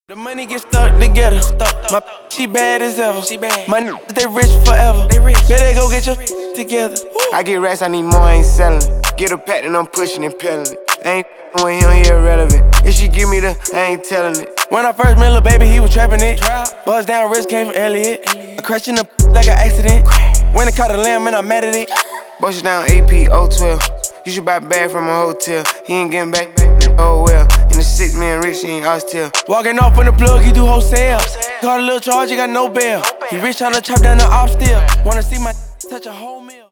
The money get stuck together. My she bad as ever. My niggas they rich forever. Better go get your together. I get racks, I need more, I ain't selling it. Get a pack and I'm pushing and peddling it. Ain't when he don't hear irrelevant. If she give me the, I ain't telling it. When I first met Lil Baby, he was trapping it. Buzz down wrist came from Elliot. I crashed in the like an accident. When I caught a lamb and I'm mad at it. Bust it down AP 012. You should buy a bag from a hotel. He ain't getting back, oh well. In the 6 man rich, he ain't oxtail. Walking off on the plug, he do wholesale. Caught a little charge, he got no bail. He rich tryna chop down the off still. Wanna see my touch a whole meal.